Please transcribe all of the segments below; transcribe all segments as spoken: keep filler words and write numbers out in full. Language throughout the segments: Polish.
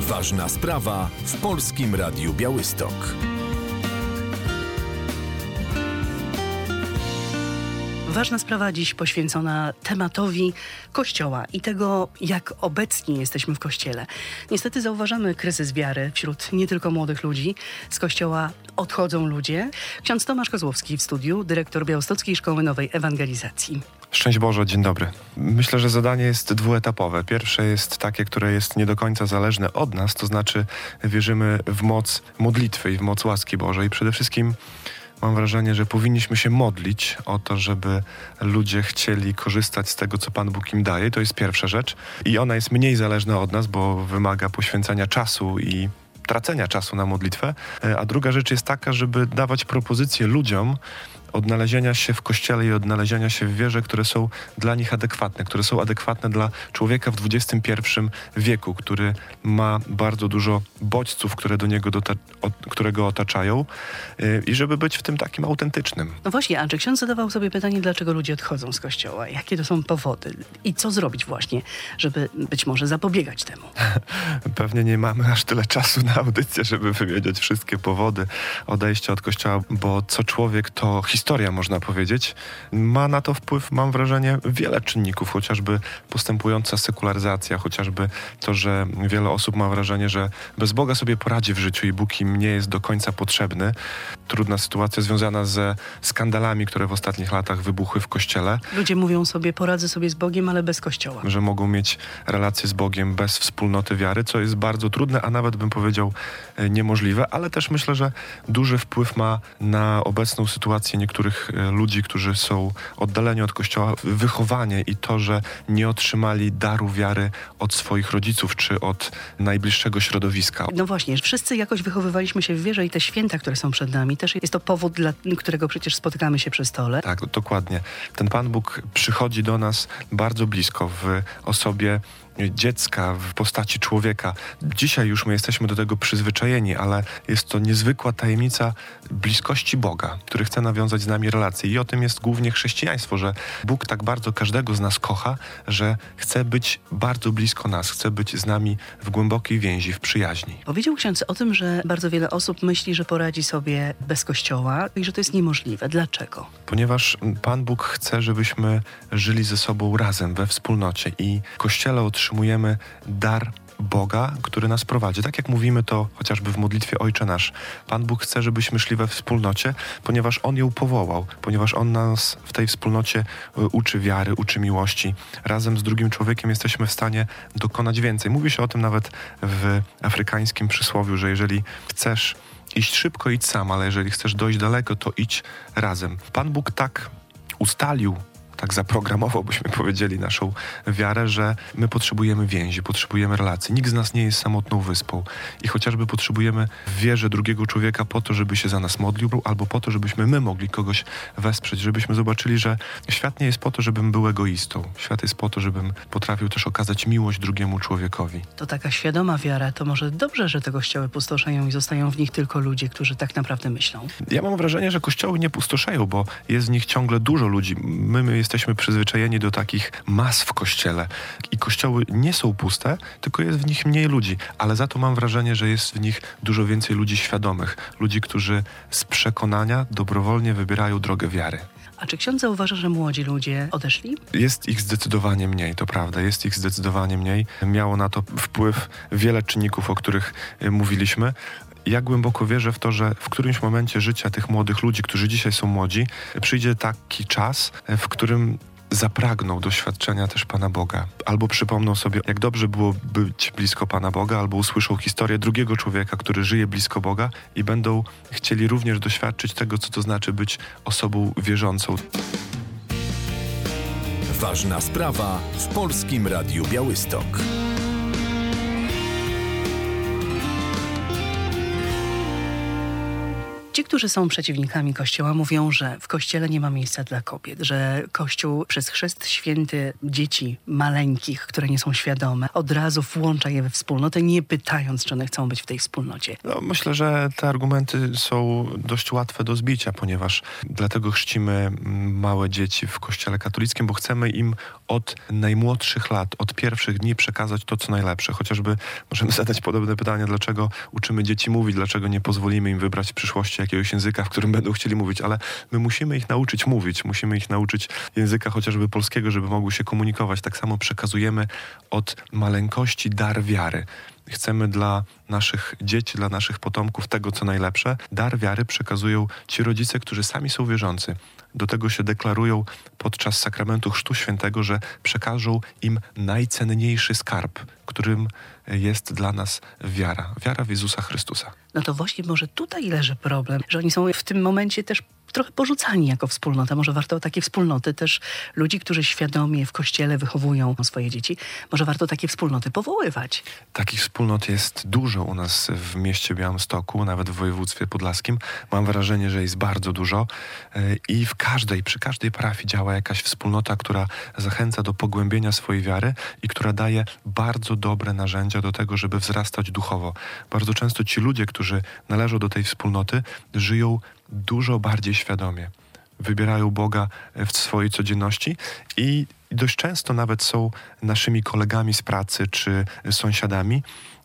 Ważna sprawa w Polskim Radiu Białystok. Ważna sprawa dziś poświęcona tematowi Kościoła i tego, jak obecni jesteśmy w Kościele. Niestety zauważamy kryzys wiary wśród nie tylko młodych ludzi. Z Kościoła odchodzą ludzie. Ksiądz Tomasz Kozłowski w studiu, dyrektor Białostockiej Szkoły Nowej Ewangelizacji. Szczęść Boże, dzień dobry. Myślę, że zadanie jest dwuetapowe. Pierwsze jest takie, które jest nie do końca zależne od nas, to znaczy wierzymy w moc modlitwy i w moc łaski Bożej. Przede wszystkim mam wrażenie, że powinniśmy się modlić o to, żeby ludzie chcieli korzystać z tego, co Pan Bóg im daje. To jest pierwsza rzecz. I ona jest mniej zależna od nas, bo wymaga poświęcenia czasu i tracenia czasu na modlitwę. A druga rzecz jest taka, żeby dawać propozycje ludziom odnalezienia się w Kościele i odnalezienia się w wierze, które są dla nich adekwatne, które są adekwatne dla człowieka w dwudziestym pierwszym wieku, który ma bardzo dużo bodźców, które do niego dota- od, które go otaczają yy, i żeby być w tym takim autentycznym. No właśnie, Andrzej, ksiądz zadawał sobie pytanie, dlaczego ludzie odchodzą z Kościoła? Jakie to są powody? I co zrobić właśnie, żeby być może zapobiegać temu? Pewnie nie mamy aż tyle czasu na audycję, żeby wymieniać wszystkie powody odejścia od Kościoła, bo co człowiek to historia, można powiedzieć. Ma na to wpływ, mam wrażenie, wiele czynników, chociażby postępująca sekularyzacja, chociażby to, że wiele osób ma wrażenie, że bez Boga sobie poradzi w życiu i Bóg im nie jest do końca potrzebny. Trudna sytuacja związana ze skandalami, które w ostatnich latach wybuchły w Kościele. Ludzie mówią sobie, poradzę sobie z Bogiem, ale bez Kościoła. Że mogą mieć relacje z Bogiem bez wspólnoty wiary, co jest bardzo trudne, a nawet bym powiedział niemożliwe, ale też myślę, że duży wpływ ma na obecną sytuację niektórych ludzi, którzy są oddaleni od Kościoła, wychowanie i to, że nie otrzymali daru wiary od swoich rodziców czy od najbliższego środowiska. No właśnie, wszyscy jakoś wychowywaliśmy się w wierze i te święta, które są przed nami, też jest to powód, dla którego przecież spotykamy się przy stole. Tak, dokładnie. Ten Pan Bóg przychodzi do nas bardzo blisko w osobie dziecka, w postaci człowieka. Dzisiaj już my jesteśmy do tego przyzwyczajeni, ale jest to niezwykła tajemnica bliskości Boga, który chce nawiązać z nami relacje. I o tym jest głównie chrześcijaństwo, że Bóg tak bardzo każdego z nas kocha, że chce być bardzo blisko nas, chce być z nami w głębokiej więzi, w przyjaźni. Powiedział ksiądz o tym, że bardzo wiele osób myśli, że poradzi sobie bez Kościoła i że to jest niemożliwe. Dlaczego? Ponieważ Pan Bóg chce, żebyśmy żyli ze sobą razem, we wspólnocie i w Kościele otrzymujemy dar Boga, który nas prowadzi. Tak jak mówimy to chociażby w modlitwie Ojcze Nasz. Pan Bóg chce, żebyśmy szli we wspólnocie, ponieważ On ją powołał, ponieważ On nas w tej wspólnocie uczy wiary, uczy miłości. Razem z drugim człowiekiem jesteśmy w stanie dokonać więcej. Mówi się o tym nawet w afrykańskim przysłowiu, że jeżeli chcesz iść szybko, idź sam, ale jeżeli chcesz dojść daleko, to idź razem. Pan Bóg tak ustalił, tak zaprogramował, byśmy powiedzieli, naszą wiarę, że my potrzebujemy więzi, potrzebujemy relacji. Nikt z nas nie jest samotną wyspą i chociażby potrzebujemy w wierze drugiego człowieka po to, żeby się za nas modlił, albo po to, żebyśmy my mogli kogoś wesprzeć, żebyśmy zobaczyli, że świat nie jest po to, żebym był egoistą. Świat jest po to, żebym potrafił też okazać miłość drugiemu człowiekowi. To taka świadoma wiara, to może dobrze, że te kościoły pustoszeją i zostają w nich tylko ludzie, którzy tak naprawdę myślą. Ja mam wrażenie, że kościoły nie pustoszeją, bo jest w nich ciągle dużo ludzi. My, my jesteśmy przyzwyczajeni do takich mas w Kościele i kościoły nie są puste, tylko jest w nich mniej ludzi, ale za to mam wrażenie, że jest w nich dużo więcej ludzi świadomych, ludzi, którzy z przekonania dobrowolnie wybierają drogę wiary. A czy ksiądz zauważa, że młodzi ludzie odeszli? Jest ich zdecydowanie mniej, to prawda, jest ich zdecydowanie mniej. Miało na to wpływ wiele czynników, o których mówiliśmy. Ja głęboko wierzę w to, że w którymś momencie życia tych młodych ludzi, którzy dzisiaj są młodzi, przyjdzie taki czas, w którym zapragną doświadczenia też Pana Boga. Albo przypomną sobie, jak dobrze było być blisko Pana Boga, albo usłyszą historię drugiego człowieka, który żyje blisko Boga i będą chcieli również doświadczyć tego, co to znaczy być osobą wierzącą. Ważna sprawa w Polskim Radiu Białystok. Ci, którzy którzy są przeciwnikami Kościoła, mówią, że w Kościele nie ma miejsca dla kobiet, że Kościół przez chrzest święty dzieci maleńkich, które nie są świadome, od razu włącza je we wspólnotę, nie pytając, czy one chcą być w tej wspólnocie. No, myślę, że te argumenty są dość łatwe do zbicia, ponieważ dlatego chrzcimy małe dzieci w Kościele katolickim, bo chcemy im od najmłodszych lat, od pierwszych dni przekazać to, co najlepsze. Chociażby możemy zadać podobne pytanie, dlaczego uczymy dzieci mówić, dlaczego nie pozwolimy im wybrać w przyszłości jakiegoś języka, w którym będą chcieli mówić, ale my musimy ich nauczyć mówić, musimy ich nauczyć języka chociażby polskiego, żeby mogły się komunikować. Tak samo przekazujemy od maleńkości dar wiary. Chcemy dla naszych dzieci, dla naszych potomków tego, co najlepsze. Dar wiary przekazują ci rodzice, którzy sami są wierzący. Do tego się deklarują podczas sakramentu Chrztu Świętego, że przekażą im najcenniejszy skarb, którym jest dla nas wiara. Wiara w Jezusa Chrystusa. No to właśnie może tutaj leży problem, że oni są w tym momencie też trochę porzucani jako wspólnota. Może warto takie wspólnoty też ludzi, którzy świadomie w Kościele wychowują swoje dzieci, może warto takie wspólnoty powoływać. Takich wspólnot jest dużo u nas w mieście Białymstoku, nawet w województwie podlaskim. Mam wrażenie, że jest bardzo dużo i w każdej, przy każdej parafii działa jakaś wspólnota, która zachęca do pogłębienia swojej wiary i która daje bardzo dobre narzędzia do tego, żeby wzrastać duchowo. Bardzo często ci ludzie, którzy należą do tej wspólnoty, żyją dużo bardziej świadomie. Wybierają Boga w swojej codzienności i dość często nawet są naszymi kolegami z pracy czy sąsiadami,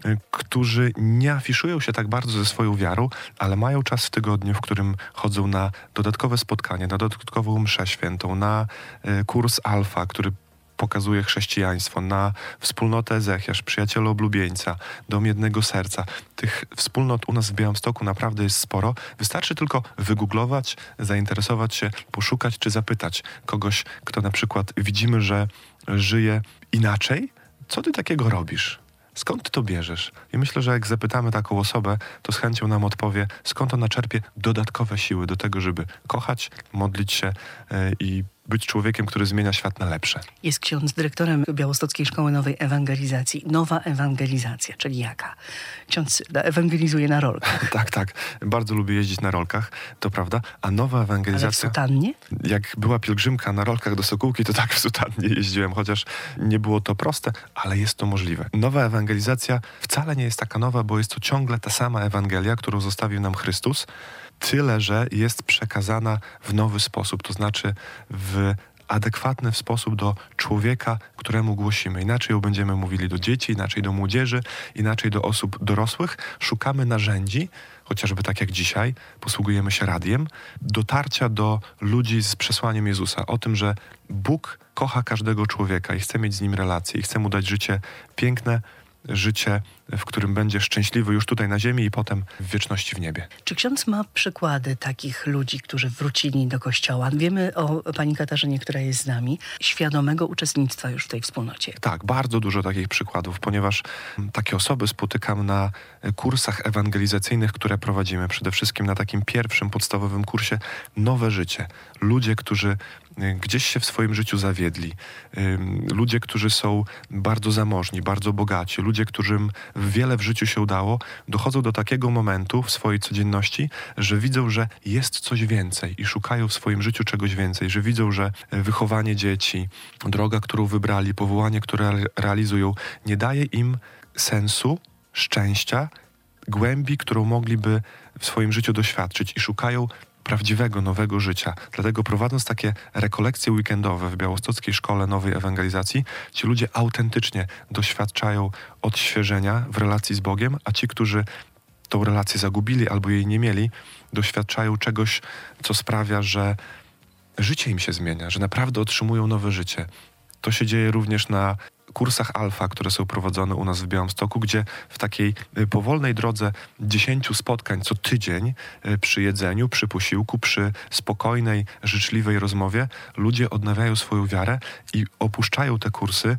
którzy nie afiszują się tak bardzo ze swoją wiarą, ale mają czas w tygodniu, w którym chodzą na dodatkowe spotkanie, na dodatkową mszę świętą, na kurs Alfa, który pokazuje chrześcijaństwo, na wspólnotę Ezechiasz, Przyjaciele Oblubieńca, Dom Jednego Serca. Tych wspólnot u nas w Białymstoku naprawdę jest sporo. Wystarczy tylko wygooglować, zainteresować się, poszukać czy zapytać kogoś, kto na przykład widzimy, że żyje inaczej. Co ty takiego robisz? Skąd ty to bierzesz? I myślę, że jak zapytamy taką osobę, to z chęcią nam odpowie, skąd ona czerpie dodatkowe siły do tego, żeby kochać, modlić się yy, i być człowiekiem, który zmienia świat na lepsze. Jest ksiądz dyrektorem Białostockiej Szkoły Nowej Ewangelizacji. Nowa ewangelizacja, czyli jaka? Ksiądz ewangelizuje na rolkach. Tak, tak. Bardzo lubię jeździć na rolkach, to prawda. A nowa ewangelizacja... Ale w sutannie? Jak była pielgrzymka na rolkach do Sokółki, to tak w sutannie jeździłem, chociaż nie było to proste, ale jest to możliwe. Nowa ewangelizacja wcale nie jest taka nowa, bo jest to ciągle ta sama Ewangelia, którą zostawił nam Chrystus, tyle, że jest przekazana w nowy sposób, to znaczy w adekwatny sposób do człowieka, któremu głosimy. Inaczej ją będziemy mówili do dzieci, inaczej do młodzieży, inaczej do osób dorosłych. Szukamy narzędzi, chociażby tak jak dzisiaj, posługujemy się radiem, dotarcia do ludzi z przesłaniem Jezusa. O tym, że Bóg kocha każdego człowieka i chce mieć z nim relacje i chce mu dać życie piękne, życie, w którym będzie szczęśliwy już tutaj na ziemi i potem w wieczności w niebie. Czy ksiądz ma przykłady takich ludzi, którzy wrócili do Kościoła? Wiemy o pani Katarzynie, która jest z nami, świadomego uczestnictwa już w tej wspólnocie. Tak, bardzo dużo takich przykładów, ponieważ takie osoby spotykam na kursach ewangelizacyjnych, które prowadzimy. Przede wszystkim na takim pierwszym, podstawowym kursie Nowe Życie. Ludzie, którzy gdzieś się w swoim życiu zawiedli. Ludzie, którzy są bardzo zamożni, bardzo bogaci. Ludzie, którym wiele w życiu się udało, dochodzą do takiego momentu w swojej codzienności, że widzą, że jest coś więcej i szukają w swoim życiu czegoś więcej, że widzą, że wychowanie dzieci, droga, którą wybrali, powołanie, które realizują, nie daje im sensu, szczęścia, głębi, którą mogliby w swoim życiu doświadczyć i szukają prawdziwego, nowego życia. Dlatego prowadząc takie rekolekcje weekendowe w Białostockiej Szkole Nowej Ewangelizacji, ci ludzie autentycznie doświadczają odświeżenia w relacji z Bogiem, a ci, którzy tą relację zagubili albo jej nie mieli, doświadczają czegoś, co sprawia, że życie im się zmienia, że naprawdę otrzymują nowe życie. To się dzieje również na kursach Alfa, które są prowadzone u nas w Białymstoku, gdzie w takiej powolnej drodze dziesięciu spotkań co tydzień przy jedzeniu, przy posiłku, przy spokojnej, życzliwej rozmowie ludzie odnawiają swoją wiarę i opuszczają te kursy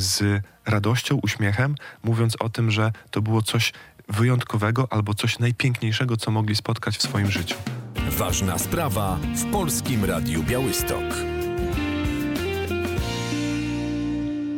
z radością, uśmiechem, mówiąc o tym, że to było coś wyjątkowego albo coś najpiękniejszego, co mogli spotkać w swoim życiu. Ważna sprawa w Polskim Radiu Białystok.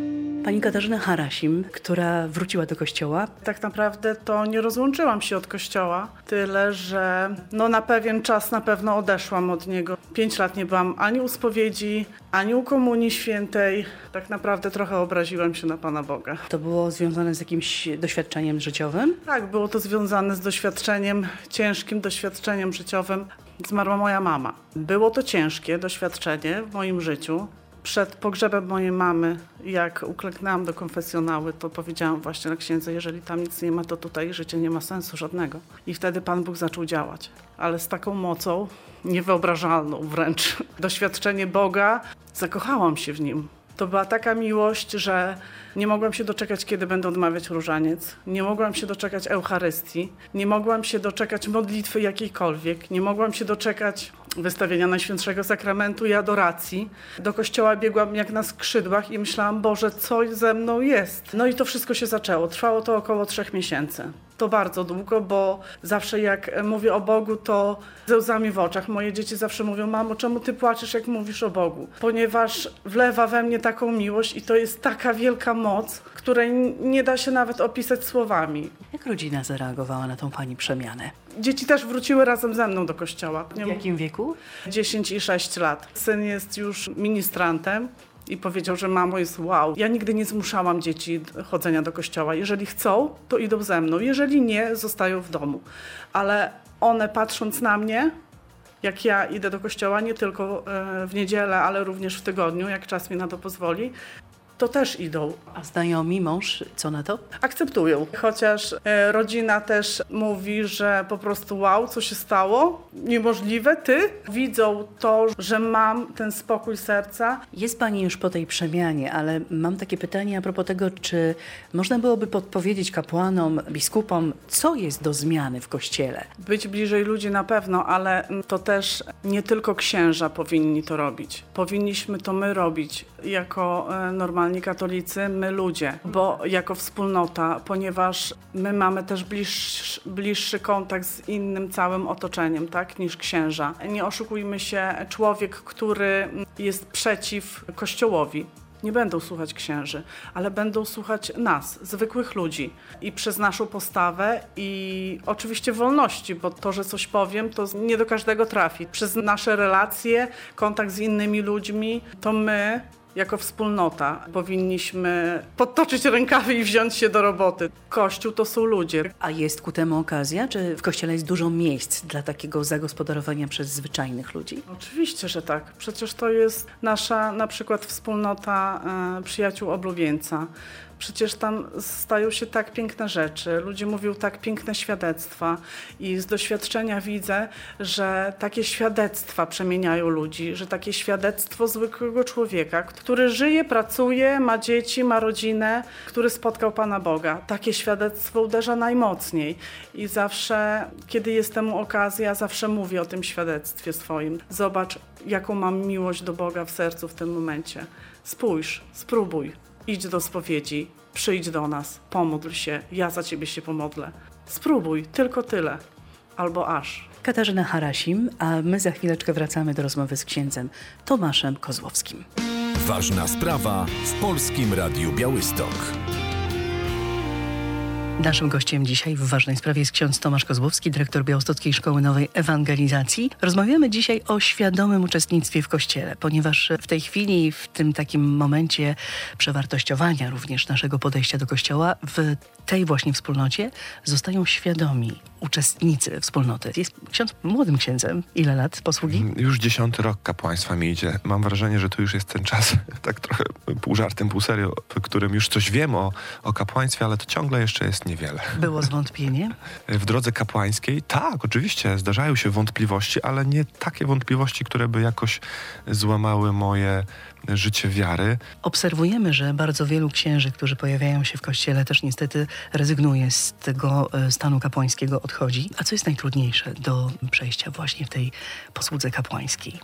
Pani Katarzyna Harasim, która wróciła do kościoła. Tak naprawdę to nie rozłączyłam się od kościoła, tyle że no na pewien czas na pewno odeszłam od niego. Pięć lat nie byłam ani u spowiedzi, ani u Komunii Świętej. Tak naprawdę trochę obraziłam się na Pana Boga. To było związane z jakimś doświadczeniem życiowym? Tak, było to związane z doświadczeniem, ciężkim doświadczeniem życiowym. Zmarła moja mama. Było to ciężkie doświadczenie w moim życiu. Przed pogrzebem mojej mamy, jak uklęknęłam do konfesjonału, to powiedziałam właśnie na księdze, jeżeli tam nic nie ma, to tutaj życie nie ma sensu żadnego. I wtedy Pan Bóg zaczął działać. Ale z taką mocą, niewyobrażalną wręcz. Doświadczenie Boga, zakochałam się w Nim. To była taka miłość, że nie mogłam się doczekać, kiedy będę odmawiać różaniec. Nie mogłam się doczekać Eucharystii. Nie mogłam się doczekać modlitwy jakiejkolwiek. Nie mogłam się doczekać wystawienia Najświętszego Sakramentu i adoracji. Do kościoła biegłam jak na skrzydłach i myślałam, Boże, co ze mną jest? No i to wszystko się zaczęło. Trwało to około trzech miesięcy. To bardzo długo, bo zawsze jak mówię o Bogu, to ze łzami w oczach. Moje dzieci zawsze mówią, mamo, czemu ty płaczesz, jak mówisz o Bogu? Ponieważ wlewa we mnie taką miłość i to jest taka wielka moc, której nie da się nawet opisać słowami. Jak rodzina zareagowała na tą pani przemianę? Dzieci też wróciły razem ze mną do kościoła. W jakim wieku? dziesięć i sześć lat. Syn jest już ministrantem. I powiedział, że mamo jest wow. Ja nigdy nie zmuszałam dzieci chodzenia do kościoła. Jeżeli chcą, to idą ze mną. Jeżeli nie, zostają w domu. Ale one patrząc na mnie, jak ja idę do kościoła, nie tylko w niedzielę, ale również w tygodniu, jak czas mi na to pozwoli, to też idą. A znajomi, mąż, co na to? Akceptują. Chociaż e, rodzina też mówi, że po prostu wow, co się stało? Niemożliwe, ty? Widzą to, że mam ten spokój serca. Jest pani już po tej przemianie, ale mam takie pytanie a propos tego, czy można byłoby podpowiedzieć kapłanom, biskupom, co jest do zmiany w Kościele? Być bliżej ludzi na pewno, ale to też nie tylko księża powinni to robić. Powinniśmy to my robić jako e, normalni katolicy, my ludzie, bo jako wspólnota, ponieważ my mamy też bliższy, bliższy kontakt z innym całym otoczeniem, tak, niż księża. Nie oszukujmy się, człowiek, który jest przeciw Kościołowi, nie będą słuchać księży, ale będą słuchać nas, zwykłych ludzi i przez naszą postawę i oczywiście wolności, bo to, że coś powiem, to nie do każdego trafi. Przez nasze relacje, kontakt z innymi ludźmi, to my jako wspólnota powinniśmy podtoczyć rękawy i wziąć się do roboty. Kościół to są ludzie. A jest ku temu okazja? Czy w Kościele jest dużo miejsc dla takiego zagospodarowania przez zwyczajnych ludzi? Oczywiście, że tak. Przecież to jest nasza na przykład wspólnota e, przyjaciół oblubieńca. Przecież tam stają się tak piękne rzeczy, ludzie mówią tak piękne świadectwa i z doświadczenia widzę, że takie świadectwa przemieniają ludzi, że takie świadectwo zwykłego człowieka, który żyje, pracuje, ma dzieci, ma rodzinę, który spotkał Pana Boga. Takie świadectwo uderza najmocniej i zawsze, kiedy jest temu okazja, zawsze mówię o tym świadectwie swoim. Zobacz, jaką mam miłość do Boga w sercu w tym momencie. Spójrz, spróbuj. Idź do spowiedzi, przyjdź do nas, pomódl się, ja za ciebie się pomodlę. Spróbuj, tylko tyle, albo aż. Katarzyna Harasim, a my za chwileczkę wracamy do rozmowy z księdzem Tomaszem Kozłowskim. Ważna sprawa w Polskim Radiu Białystok. Naszym gościem dzisiaj w ważnej sprawie jest ksiądz Tomasz Kozłowski, dyrektor Białostockiej Szkoły Nowej Ewangelizacji. Rozmawiamy dzisiaj o świadomym uczestnictwie w Kościele, ponieważ w tej chwili, w tym takim momencie przewartościowania również naszego podejścia do Kościoła, w tej właśnie wspólnocie zostają świadomi uczestnicy wspólnoty. Jest ksiądz młodym księdzem. Ile lat posługi? Już dziesiąty rok kapłaństwa mi idzie. Mam wrażenie, że to już jest ten czas, tak trochę pół żartem, pół serio, w którym już coś wiem o, o kapłaństwie, ale to ciągle jeszcze jest niewiele. Było zwątpienie? W drodze kapłańskiej, tak, oczywiście, zdarzają się wątpliwości, ale nie takie wątpliwości, które by jakoś złamały moje życie wiary. Obserwujemy, że bardzo wielu księży, którzy pojawiają się w Kościele, też niestety rezygnuje z tego stanu kapłańskiego, odchodzi. A co jest najtrudniejsze do przejścia właśnie w tej posłudze kapłańskiej?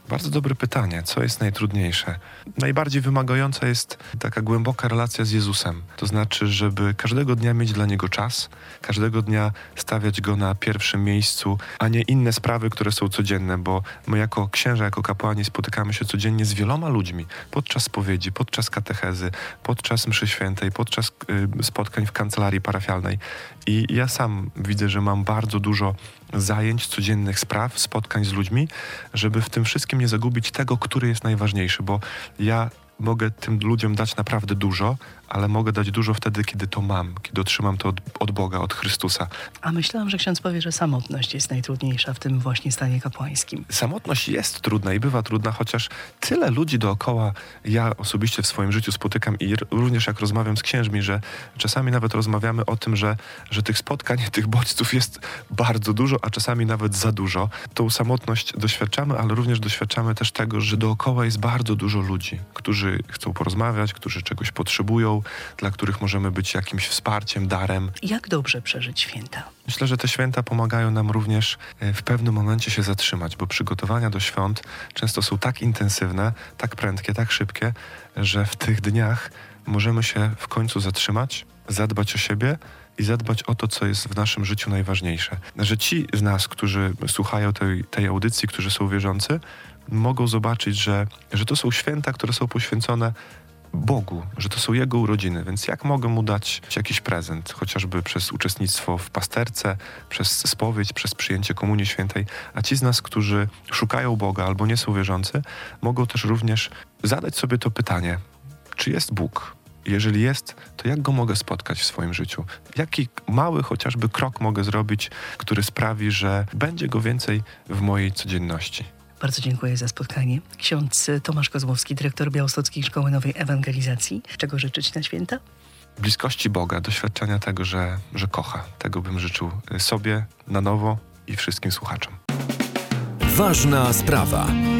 Bardzo dobre pytanie. Co jest najtrudniejsze? Najbardziej wymagająca jest taka głęboka relacja z Jezusem. To znaczy, żeby każdego dnia mieć dla Niego czas, każdego dnia stawiać Go na pierwszym miejscu, a nie inne sprawy, które są codzienne, bo my jako księża, jako kapłani spotykamy się codziennie z wieloma ludźmi. Podczas spowiedzi, podczas katechezy, podczas mszy świętej, podczas y, spotkań w kancelarii parafialnej. I ja sam widzę, że mam bardzo dużo zajęć, codziennych spraw, spotkań z ludźmi, żeby w tym wszystkim nie zagubić tego, który jest najważniejszy, bo ja mogę tym ludziom dać naprawdę dużo, ale mogę dać dużo wtedy, kiedy to mam, kiedy otrzymam to od, od Boga, od Chrystusa. A myślałam, że ksiądz powie, że samotność jest najtrudniejsza w tym właśnie stanie kapłańskim. Samotność jest trudna i bywa trudna, chociaż tyle ludzi dookoła ja osobiście w swoim życiu spotykam i r- również jak rozmawiam z księżmi, że czasami nawet rozmawiamy o tym, że, że tych spotkań, tych bodźców jest bardzo dużo, a czasami nawet za dużo. Tą samotność doświadczamy, ale również doświadczamy też tego, że dookoła jest bardzo dużo ludzi, którzy chcą porozmawiać, którzy czegoś potrzebują, dla których możemy być jakimś wsparciem, darem. Jak dobrze przeżyć święta? Myślę, że te święta pomagają nam również w pewnym momencie się zatrzymać, bo przygotowania do świąt często są tak intensywne, tak prędkie, tak szybkie, że w tych dniach możemy się w końcu zatrzymać, zadbać o siebie i zadbać o to, co jest w naszym życiu najważniejsze. Że ci z nas, którzy słuchają tej, tej audycji, którzy są wierzący, mogą zobaczyć, że, że to są święta, które są poświęcone Bogu, że to są Jego urodziny, więc jak mogę Mu dać jakiś prezent, chociażby przez uczestnictwo w pasterce, przez spowiedź, przez przyjęcie Komunii Świętej, a ci z nas, którzy szukają Boga albo nie są wierzący, mogą też również zadać sobie to pytanie, czy jest Bóg? Jeżeli jest, to jak Go mogę spotkać w swoim życiu? Jaki mały chociażby krok mogę zrobić, który sprawi, że będzie Go więcej w mojej codzienności? Bardzo dziękuję za spotkanie. Ksiądz Tomasz Kozłowski, dyrektor Białostockiej Szkoły Nowej Ewangelizacji. Czego życzyć na święta? Bliskości Boga, doświadczenia tego, że, że kocha. Tego bym życzył sobie na nowo i wszystkim słuchaczom. Ważna sprawa.